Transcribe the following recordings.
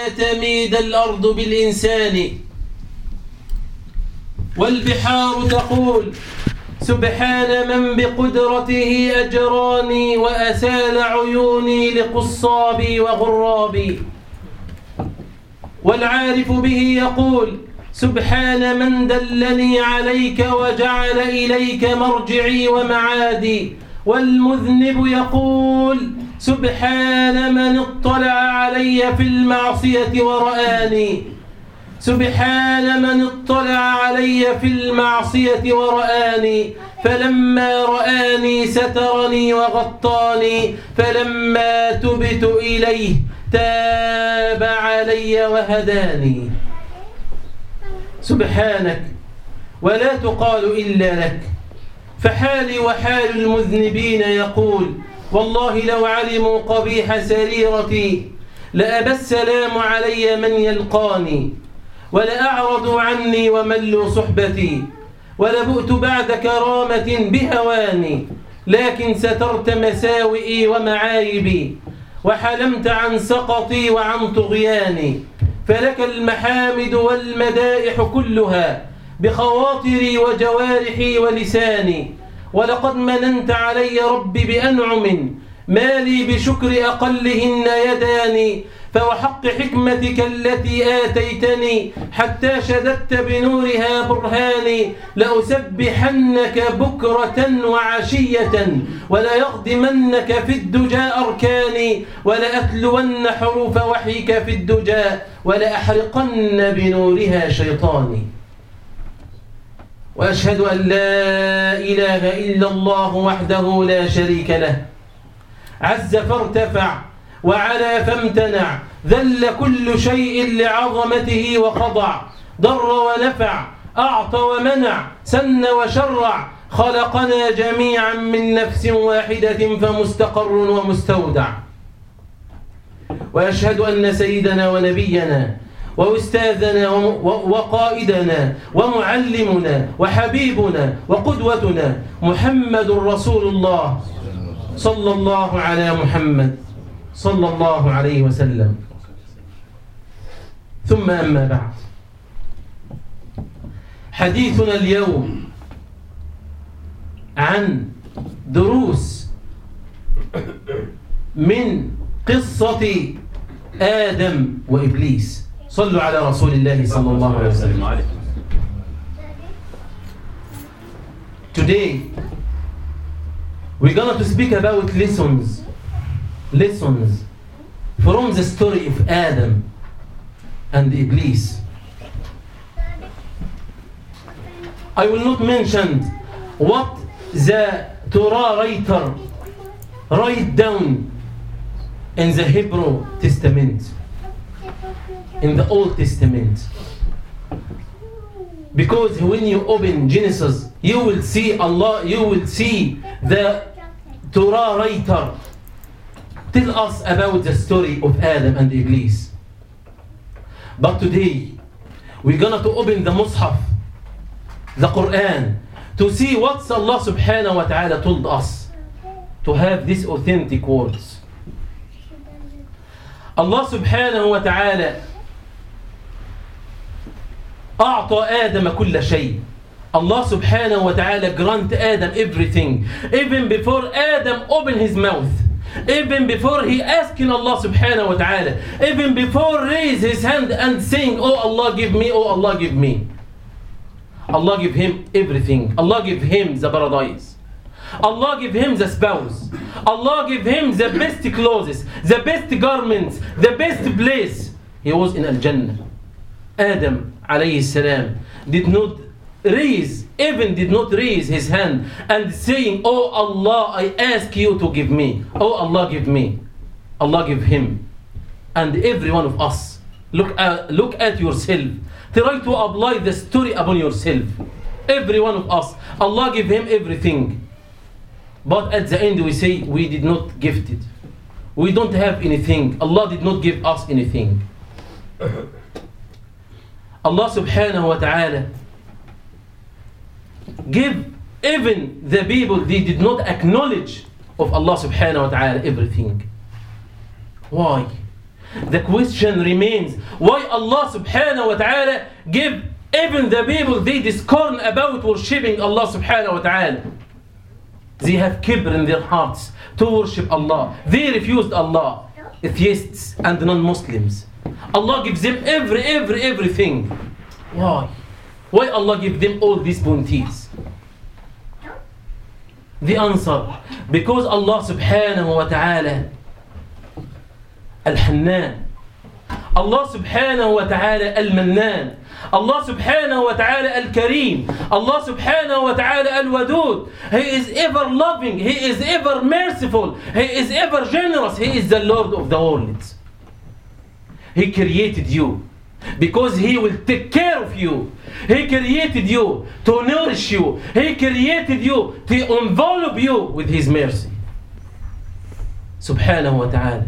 تميد الأرض بالإنسان. والبحار تقول سبحان من بقدرته أجراني وأسال عيوني لقصابي وغرابي. والعارف به يقول سبحان من دلني عليك وجعل إليك مرجعي ومعادي. والمذنب يقول سبحان من اطلع علي في المعصية ورآني. سبحان من اطلع علي في المعصية ورآني. فلما رآني سترني وغطاني. فلما تبت إليه تاب علي وهداني. سبحانك ولا تقال إلا لك. فحالي وحال المذنبين يقول والله لو علموا قبيح سريرتي لأبى السلام علي من يلقاني. ولأعرضوا عني وملوا صحبتي ولبؤت بعد كرامة بهواني. لكن سترت مساوئي ومعايبي وحلمت عن سقطي وعن طغياني. فلك المحامد والمدائح كلها بخواطري وجوارحي ولساني. ولقد مننت علي ربي بأنعم ما لي بشكر أقلهن يداني. فوحق حكمتك التي آتيتني حتى شددت بنورها برهاني. لأسبحنك بكرة وعشية وليخدمنك في الدجى أركاني. ولأتلون حروف وحيك في الدجى ولأحرقن بنورها شيطاني. وأشهد أن لا إله إلا الله وحده لا شريك له عز فارتفع وعلى فامتنع. ذل كل شيء لعظمته وخضع. ضر ونفع أعطى ومنع سن وشرع. خلقنا جميعا من نفس واحدة فمستقر ومستودع. وأشهد أن سيدنا ونبينا وأستاذنا وقائدنا ومعلمنا وحبيبنا وقدوتنا محمد رسول الله صلى الله على محمد صلى الله عليه وسلم. ثم أما بعد، حديثنا اليوم عن دروس من قصة آدم وإبليس. صلوا على رسول الله صلى الله عليه وسلم. Today we're going to speak about lessons from the story of Adam and Iblis. I will not mention what the Torah writer write down in the Hebrew Testament, in the Old Testament, because when you open Genesis you will see Allah, you will see the Torah writer tell us about the story of Adam and Iblis. But today we're gonna to open the Mus'haf, the Quran, to see what Allah subhanahu wa ta'ala told us, to have these authentic words. Allah subhanahu wa ta'ala أعطى آدم كل شيء. Allah subhanahu wa ta'ala grant Adam everything. Even before Adam opened his mouth, even before he asking Allah subhanahu wa ta'ala, even before raise his hand and saying, oh Allah give me, oh Allah give me. Allah give him everything. Allah give him the paradise. Allah give him the spouse. Allah give him the best clothes, the best garments, the best place. He was in Al-Jannah. Adam alayhi salam did not raise his hand and saying, oh Allah, I ask you to give me. Oh Allah, give me. Allah give him. And every one of us, look at yourself. Try to apply the story upon yourself. Every one of us, Allah give him everything. But at the end we say, we did not gift it. We don't have anything. Allah did not give us anything. Allah subhanahu wa ta'ala give even the people, they did not acknowledge of Allah subhanahu wa ta'ala everything. Why? The question remains, why Allah subhanahu wa ta'ala give even the people they discern about worshipping Allah subhanahu wa ta'ala? They have kibr in their hearts to worship Allah. They refused Allah, atheists and non-Muslims. Allah gives them everything. Why? Why Allah give them all these bounties? The answer, because Allah subhanahu wa ta'ala Al-Hannan, Allah subhanahu wa ta'ala Al-Mannan, Allah subhanahu wa ta'ala Al-Kareem, Allah subhanahu wa ta'ala Al-Wadud. He is ever loving, He is ever merciful, He is ever generous, He is the Lord of the world. He created you because He will take care of you. He created you to nourish you. He created you to envelop you with His mercy. Subhanahu wa ta'ala.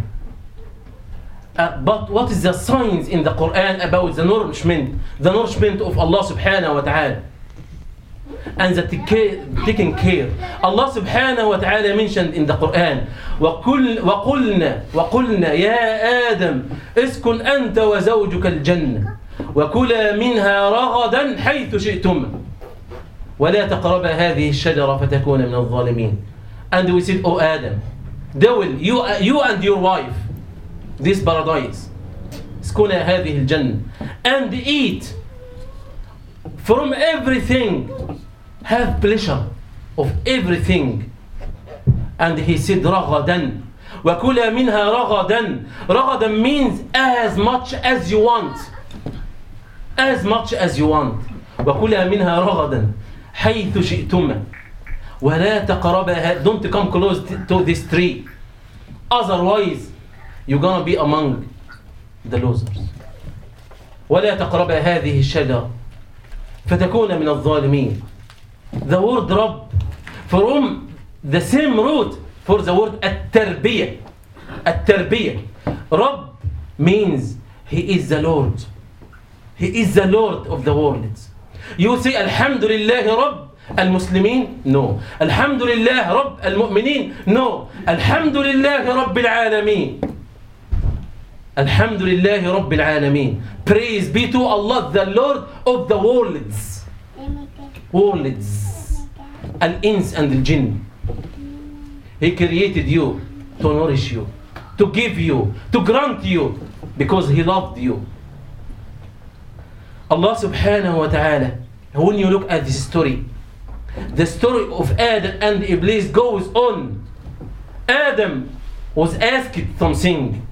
But what is the signs in the Quran about the nourishment of Allah subhanahu wa ta'ala? And the taking care. Allah subhanahu wa ta'ala mentioned in the Quran, وَقُلْنَا يَا آدَمْ اسْكُنْ أَنْتَ وَزَوْجُكَ الْجَنَّةِ وَكُلَا مِنْهَا رَغَدًا حَيْثُ شِئْتُمَا وَلَا تَقْرَبَا هَذِهِ الشَّجَرَةَ فَتَكُونَ مِنَ الظَّالِمِينَ. And we said, O Adam, you and your wife, this paradise, اسكن هذه الجنة, and eat from everything, have pleasure of everything. And he said رغدا وكلا منها رغدا. رغدا means as much as you want, as much as you want. وكلا منها رغدا حيث شئتما ولا تقربا, don't come close to this tree, otherwise you're gonna be among the losers. ولا تقربا هذه الشجرة فتكون من الظالمين. The word رب from the same root for the word التربية. التربية. رب means He is the Lord. He is the Lord of the world. You say الحمد لله رب المسلمين? No. الحمد لله رب المؤمنين? No. الحمد لله رب العالمين. الحمد لله رب العالمين. Praise be to Allah, the Lord of the worlds. Worlds. Al-Ins and Al-Jinn. He created you to nourish you, to give you, to grant you, because He loved you. Allah subhanahu wa ta'ala, when you look at this story, the story of Adam and Iblis goes on. Adam was asked something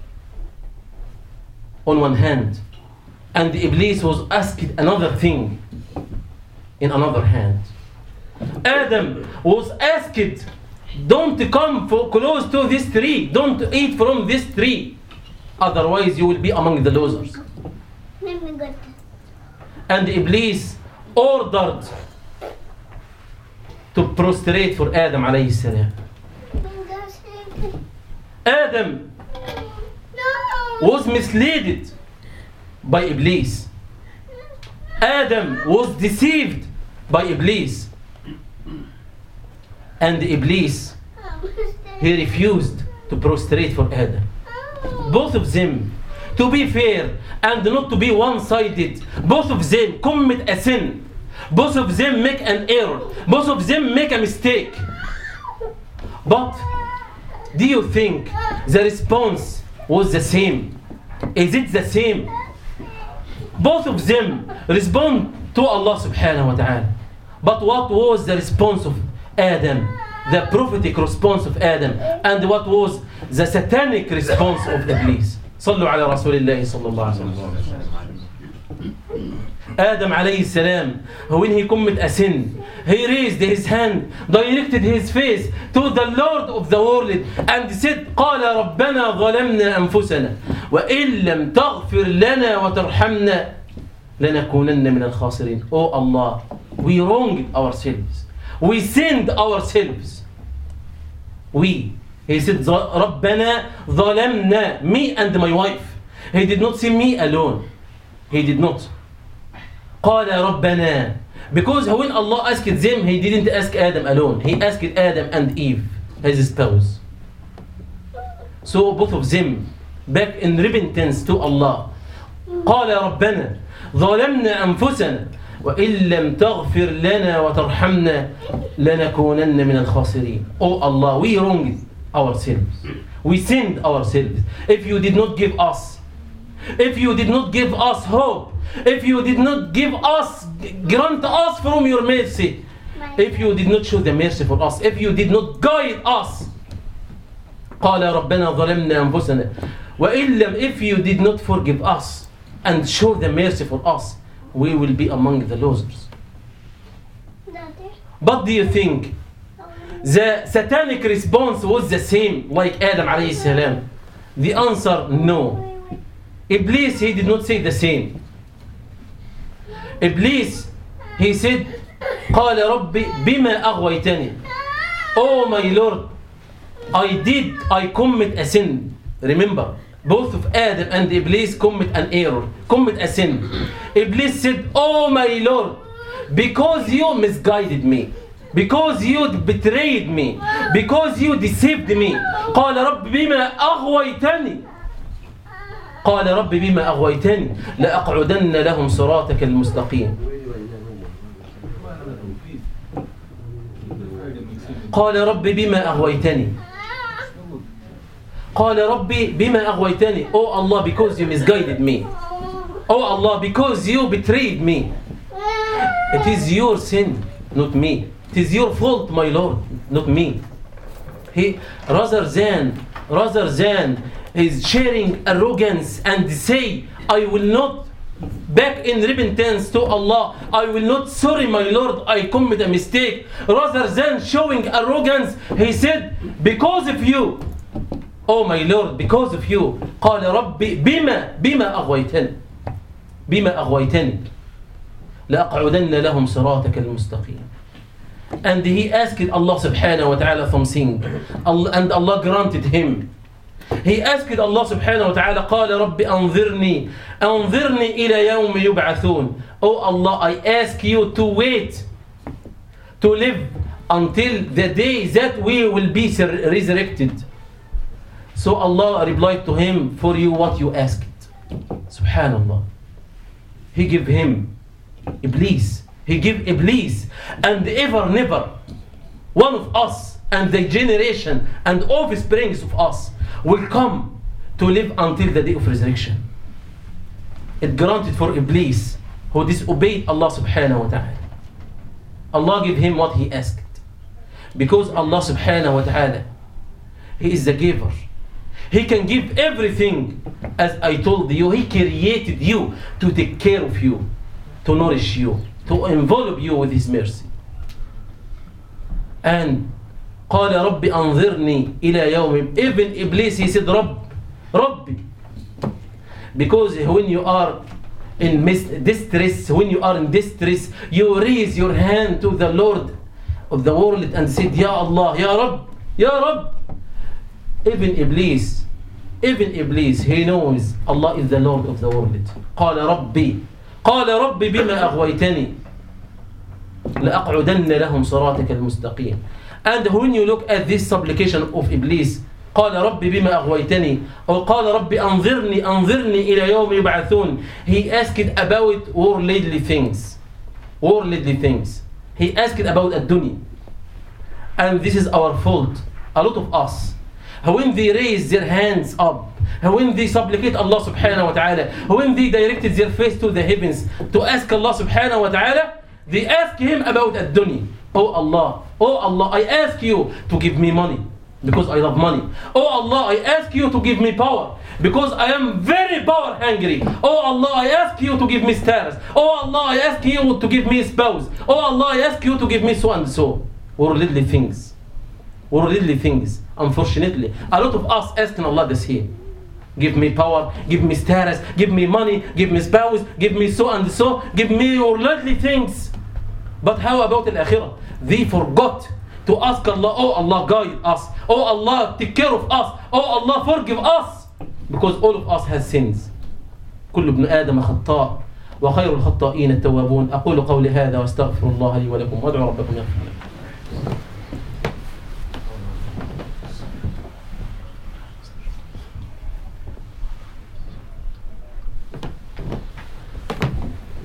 on one hand, and Iblis was asked another thing in another hand. Adam was asked, don't come close to this tree, don't eat from this tree, otherwise you will be among the losers. And Iblis ordered to prostrate for Adam alayhi salam. Adam was misled by Iblis. Adam was deceived by Iblis. And Iblis, he refused to prostrate for Adam. Both of them, to be fair and not to be one-sided, both of them commit a sin. Both of them make an error. Both of them make a mistake. But do you think the response was the same? Is it the same? Both of them respond to Allah subhanahu wa ta'ala. But what was the response of Adam? The prophetic response of Adam. And what was the satanic response of Iblis? صلوا على رسول الله صلى الله عليه وسلم. Adam alayhi salam, when he committed a sin, he raised his hand, directed his face to the Lord of the world and said, قال ربنا ظلمنا أنفسنا وإن لم تغفر لنا وترحمنا لنكونن من الخاسرين. Oh Allah, we wronged ourselves. We sinned ourselves. He said, ربنا ظلمنا, me and my wife. He did not say me alone. He did not. قال ربنا, because when Allah asked them, He didn't ask Adam alone. He asked Adam and Eve, his spouse. So both of them back in repentance to Allah. قال ربنا ظلمنا أنفسنا وإن لم تغفر لنا وترحمنا لنكونن من الخاسرين. Oh Allah, we wronged ourselves. We sinned ourselves. If you did not give us hope, if you did not grant us from your mercy, if you did not show the mercy for us, if you did not guide us. قال ربنا ظلمنا أنفسنا وإن لم, if you did not forgive us and show the mercy for us, we will be among the losers. But do you think the satanic response was the same like Adam alayhi salam? The answer, no. Iblis, he did not say the same. Iblis, he said, قال ربي بما أغويتني. Oh my Lord, I commit a sin. Remember, both of Adam and Iblis commit an error, commit a sin. Iblis said, oh my Lord, because you misguided me, because you betrayed me, because you deceived me. قال رب بما أغويتني. قال رب بما أغويتني لأقعدن لهم صراطك المستقيم. قال رب بما أغويتني. قال ربي بما أغويتني. Oh Allah, because you misguided me. Oh Allah, because you betrayed me. It is your sin, not me. It is your fault, my Lord, not me. He rather than is sharing arrogance and say, I will not back in repentance to Allah, I will not, sorry my Lord, I commit a mistake. Rather than showing arrogance, he said, because of you, oh my Lord, because of you. قال ربي بما أغويتني لأقعدن لهم صراطك المستقيم. And he asked Allah subhanahu wa ta'ala something, and Allah granted him. He asked Allah subhanahu wa ta'ala, قال ربي أنظرني إلى يوم يبعثون. Oh Allah, I ask you to wait, to live until the day that we will be resurrected. So Allah replied to him, for you what you asked. Subhanallah. He gave him Iblis. He gave Iblis, and ever never one of us and the generation and offsprings of us will come to live until the day of resurrection. It granted for Iblis, who disobeyed Allah subhanahu wa ta'ala. Allah gave him what he asked. Because Allah subhanahu wa ta'ala, He is the giver. He can give everything. As I told you, He created you to take care of you, to nourish you, to envelop you with His mercy. And قال ربي أنظرني إلى يوم. Even Iblis, he said Rabbi. Because when you are in distress, you raise your hand to the Lord of the world and said, Ya Allah, Ya Rabb, Ya Rabb. Even Iblis, he knows Allah is the Lord of the world. قال ربي بما أغويتني لأقعدن لهم صراطك المستقيم. And when you look at this supplication of Iblis, قال ربي بما أغويتني, or قال ربي أنظرني إلى يوم يبعثون, he asked about worldly things. He asked about الدنيا. And this is our fault. A lot of us, when they raise their hands up, when they supplicate Allah subhanahu wa ta'ala, when they directed their face to the heavens to ask Allah subhanahu wa ta'ala, they ask Him about الدنيا. Oh Allah, I ask you to give me money because I love money. Oh Allah, I ask you to give me power because I am very power hungry. Oh Allah, I ask you to give me stars. Oh Allah, I ask you to give me a spouse. Oh Allah, I ask you to give me so and so. Worldly things. Unfortunately, a lot of us asking Allah the same. Give me power, give me status, give me money, give me spouse, give me so and so, give me worldly things. But how about al-akhirah? They forgot to ask Allah, oh Allah, guide us. Oh Allah, take care of us. Oh Allah, forgive us. Because all of us has sins. كل ابن آدم خطاء وخير الخطائين التوابون. أقول قولي هذا واستغفر الله لي ولكم وادعوا ربكم يغفر لكم.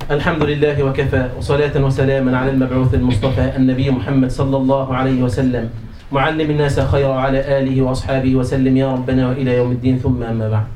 الحمد لله وكفى وصلاة وسلاما على المبعوث المصطفى النبي محمد صلى الله عليه وسلم معلم الناس خيرا وعلى آله وأصحابه وسلم يا ربنا وإلى يوم الدين. ثم أما بعد،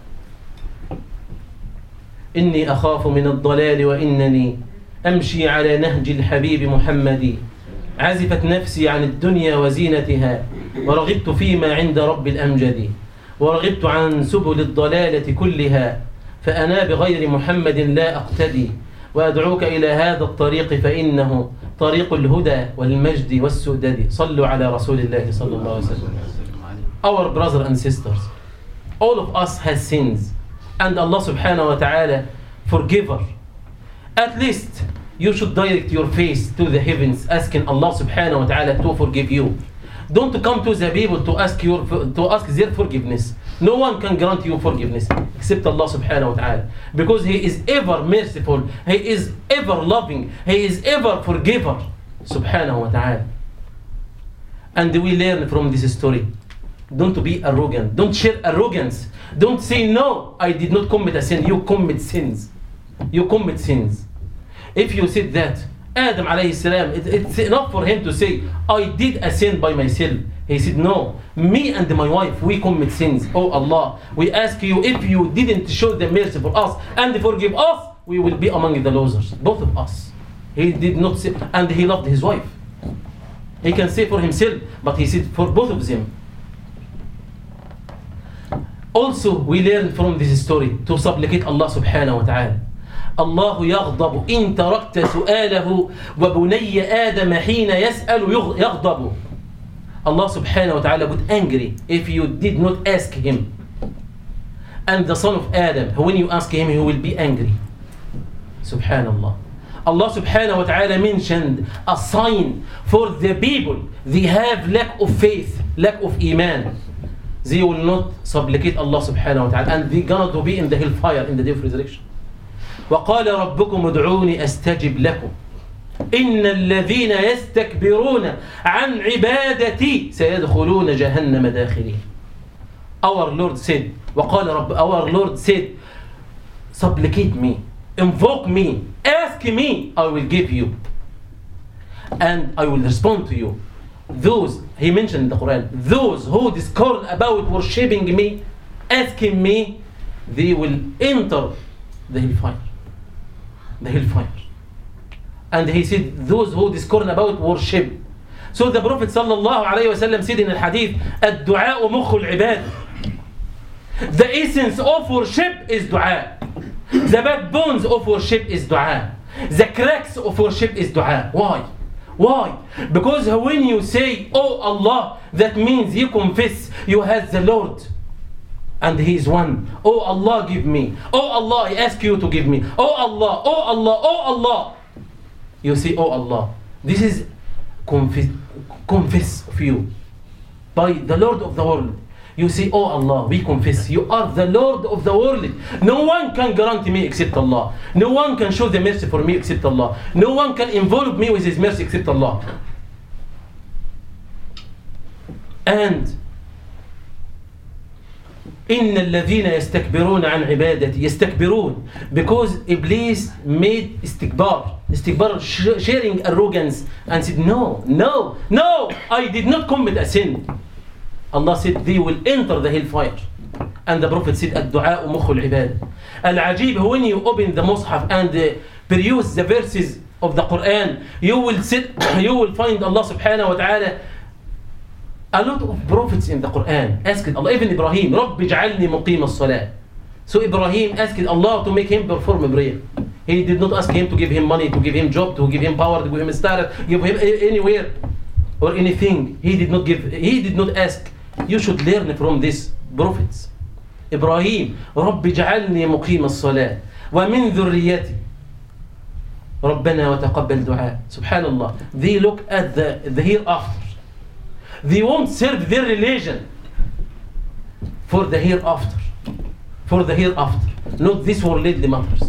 إني أخاف من الضلال وإنني أمشي على نهج الحبيب محمد. عزفت نفسي عن الدنيا وزينتها ورغبت فيما عند رب الأمجد. ورغبت عن سبل الضلالة كلها فأنا بغير محمد لا أقتدي. وأدعوك إلى هذا الطريق فإنه طريق الهدى والمجد والسؤدد. صلوا على رسول الله صلى الله عليه وسلم. Our brothers and sisters, all of us has sins and Allah subhanahu wa ta'ala forgiver. At least you should direct your face to the heavens asking Allah subhanahu wa ta'ala to forgive you. Don't come to the people to ask their forgiveness. No one can grant you forgiveness except Allah subhanahu wa ta'ala, because He is ever merciful, He is ever loving, He is ever forgiver subhanahu wa ta'ala. And we learn from this story, don't be arrogant, don't share arrogance, don't say no, I did not commit a sin. You commit sins, you commit sins. If you said that Adam alayhi salam, it's enough for him to say, I did a sin by myself. He said, no, me and my wife, we commit sins. Oh Allah, we ask you, if you didn't show the mercy for us and forgive us, we will be among the losers, both of us. He did not say, and he loved his wife. He can say for himself, but he said for both of them. Also, we learn from this story to supplicate Allah subhanahu wa ta'ala. الله يغضب إن تركت سؤاله وبني آدم حين يسأل يغضب. Allah subhanahu wa ta'ala would angry if you did not ask him. And the son of Adam, when you ask him, he will be angry. Subhanallah. Allah subhanahu wa ta'ala mentioned a sign for the people. They have lack of faith, lack of iman. They will not supplicate Allah subhanahu wa ta'ala, and they're going to be in the hellfire in the day of resurrection. وقال ربكم ادعوني أستجب لكم إن الذين يستكبرون عن عبادتي سيدخلون جهنم داخلين. Our Lord said, our Lord said, supplicate me, invoke me, ask me, I will give you, and I will respond to you. Those, he mentioned in the Quran, those who discord about worshipping me, asking me, they will enter the hellfire. The hellfire. And he said, those who discord about worship. So the Prophet sallallahu alayhi wa sallam said in the hadith, الدعاء مخ العباد. The essence of worship is dua. The backbones of worship is dua. The cracks of worship is dua. Why? Why? Because when you say, oh Allah, that means you confess you have the Lord. And He is one. Oh Allah, give me. Oh Allah, I ask you to give me. Oh Allah, oh Allah, oh Allah. You say, oh Allah. This is confess of you by the Lord of the world. You say, oh Allah, we confess you are the Lord of the world. No one can grant me except Allah. No one can show the mercy for me except Allah. No one can involve me with His mercy except Allah. And إن الذين يستكبرون عن عبادتي. يستكبرون because Iblis made استكبار, sharing arrogance, and said, no, I did not commit a sin. Allah said they will enter the hellfire. And the Prophet said, الدعاء مخ العباد. العجيب, when you open the Mus'haf and peruse the verses of the Quran, you will find Allah subhanahu wa ta'ala. A lot of prophets in the Quran asked Allah, even Ibrahim, رَبِّ اجْعَلْنِي مُقِيمَ الصَّلَاةِ. So Ibrahim asked Allah to make him perform a prayer. He did not ask him to give him money, to give him job, to give him power, to give him a star, give him anywhere or anything. He did not ask. You should learn from these prophets. Ibrahim, رَبِّ اجْعَلْنِي مُقِيمَ الصَّلَاةِ وَمِنْ ذُرِّيَّتِي رَبَّنَا وَتَقَبَّلْ دُعَاء. Subhanallah. They look at the hereafter. They won't serve their religion for the hereafter. For the hereafter. Not this worldly matters.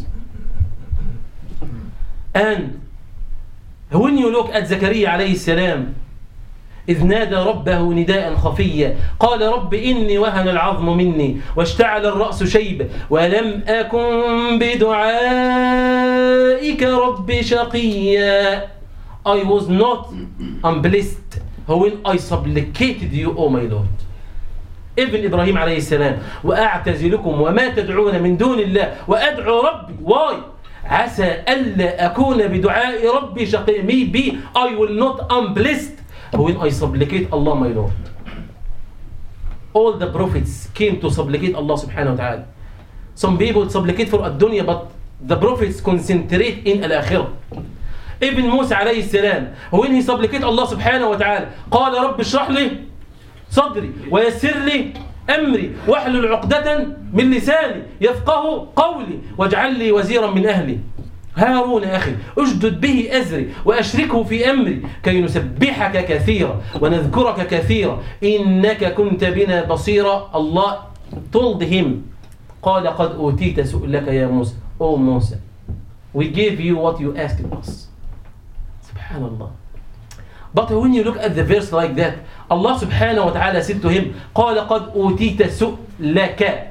And when you look at Zakaria alayhi salam, إذ نادى ربه نداء خفيا قال رب إني وهن العظم مني واشتعل الرأس شيبا ولم أكن بدعائك أولئك ربي شقيا. I was not unblessed when I supplicated you, O my Lord. ابن إبراهيم عليه السلام: وأعتزلكم وما تدعون من دون الله وأدعو ربي. Why? عسى ألا أكون بدعاء ربي شقيا. Maybe I will not unblessed when I supplicate Allah, my Lord. All the prophets came to supplicate Allah subhanahu wa ta'ala. Some people supplicate for الدنيا, but the prophets concentrate in الآخرة. ابن موسى عليه السلام when he supplicate Allah subhanahu wa ta'ala قال رب اشرح لي صدري ويسر لي أمري واحلل عقدة من لساني يفقه قولي واجعل لي وزيرا من أهلي هارون أخي أشدد به أزري وأشركه في أمري كي نسبحك كثيرا ونذكرك كثيرا إنك كنت بنا بصيرا. Allah told him قال قد أوتيت سؤلك يا موسى. Oh Musa, we gave you what you asked us. Subhanallah. But when you look at the verse like that, Allah subhanahu wa ta'ala said to him قال قد أوتيت سؤلك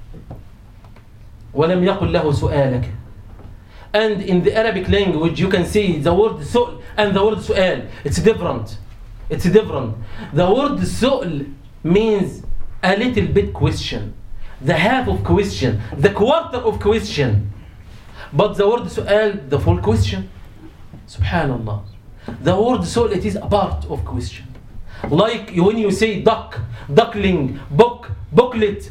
ولم يقل له سؤالك. And in the Arabic language you can see the word su'l and the word su'al. It's different. It's different. The word su'l means a little bit question, the half of question, the quarter of question. But the word su'al, the full question. Subhanallah. The word su'al, it is a part of question. Like when you say duck, duckling, book, booklet,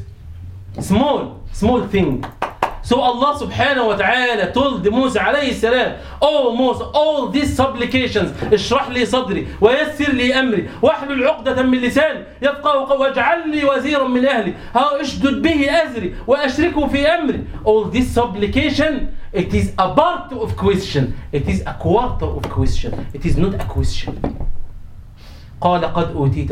small thing. So Allah subhanahu wa ta'ala told Musa alayhi salam, oh Musa, all these supplications, اشرح لي صدري ويسر لي أمري واحلل عقدة من لساني يفقهوا قولي واجعل لي وزيرا من أهلي اشدد به أزري وأشركه في أمري. All this supplication, it is a part of question. It is a quarter of question. It is not a question. قال قد أوتيت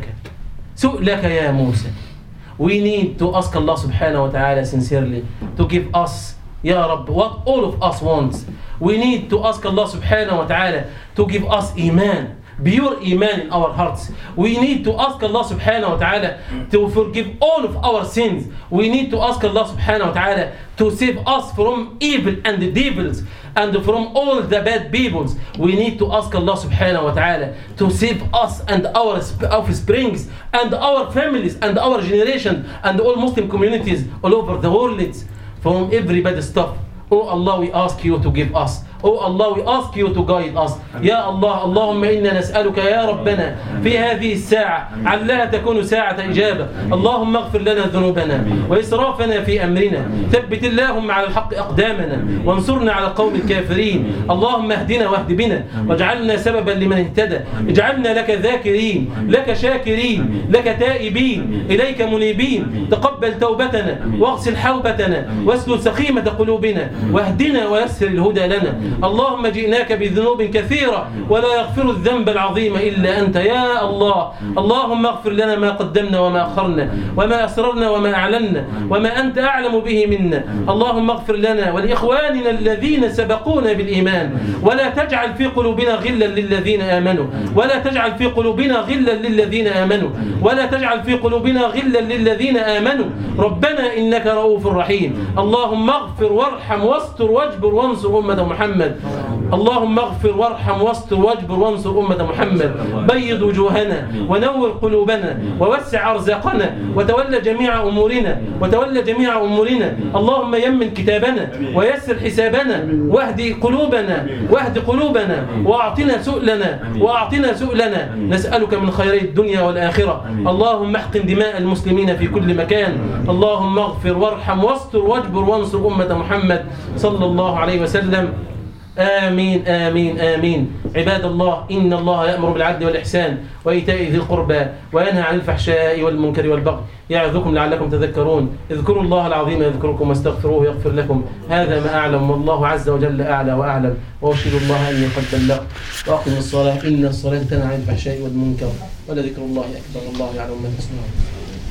سؤلك يا موسى. We need to ask Allah subhanahu wa ta'ala sincerely to give us, Ya Rabb, what all of us wants. We need to ask Allah subhanahu wa ta'ala to give us iman, pure iman in our hearts. We need to ask Allah subhanahu wa ta'ala to forgive all of our sins. We need to ask Allah subhanahu wa ta'ala to save us from evil and the devils and from all the bad peoples. We need to ask Allah subhanahu wa ta'ala to save us and our offsprings and our families and our generation and all Muslim communities all over the world from every bad stuff. Oh Allah, we ask you to give us. Oh Allah, we ask you to guide us. يا الله اللهم إنا نسألك يا ربنا في هذه الساعة علها تكون ساعة إجابة. اللهم اغفر لنا ذنوبنا وإسرافنا في أمرنا ثبت اللهم على الحق أقدامنا وانصرنا على القوم الكافرين. اللهم اهدنا واهد بنا واجعلنا سببا لمن اهتدى. اجعلنا لك ذاكرين لك شاكرين لك تائبين إليك منيبين. تقبل توبتنا واغسل حوبتنا واسلل سخيمة قلوبنا واهدنا ويسر الهدى لنا. اللهم جئناك بذنوب كثيرة ولا يغفر الذنب العظيم إلا أنت يا الله. اللهم اغفر لنا ما قدمنا وما أخرنا وما أسررنا وما أعلنا وما أنت أعلم به منا. اللهم اغفر لنا ولإخواننا الذين سبقونا بالإيمان ولا تجعل في قلوبنا غلا للذين آمنوا ولا تجعل في قلوبنا غلا للذين آمنوا ولا تجعل في قلوبنا غلا للذين آمنوا. ربنا إنك رؤوف رحيم. اللهم اغفر وارحم واستر واجبر وانصر أمة محمد. اللهم اغفر وارحم واستر واجبر وانصر أمة محمد. بيض وجوهنا ونور قلوبنا ووسع أرزاقنا وتولى جميع أمورنا. اللهم يمن كتابنا ويسر حسابنا واهد قلوبنا وأعطنا سؤلنا. نسألك من خيري الدنيا والآخرة. اللهم احقن دماء المسلمين في كل مكان. اللهم اغفر وارحم واستر واجبر وانصر أمة محمد صلى الله عليه وسلم. آمين آمين آمين. عباد الله إن الله يأمر بالعدل والإحسان وإيتاء ذي القربى وينهى عن الفحشاء والمنكر والبغي يعظكم لعلكم تذكرون. اذكروا الله العظيم يذكركم واستغفروه يغفر لكم. هذا ما أعلم والله عز وجل أعلى وأعلم وأشهد الله أني قد بلغت. وأقم الصلاة إن الصلاة تنهى عن الفحشاء والمنكر ولذكر الله أكبر. الله يعلم ما تصنعون.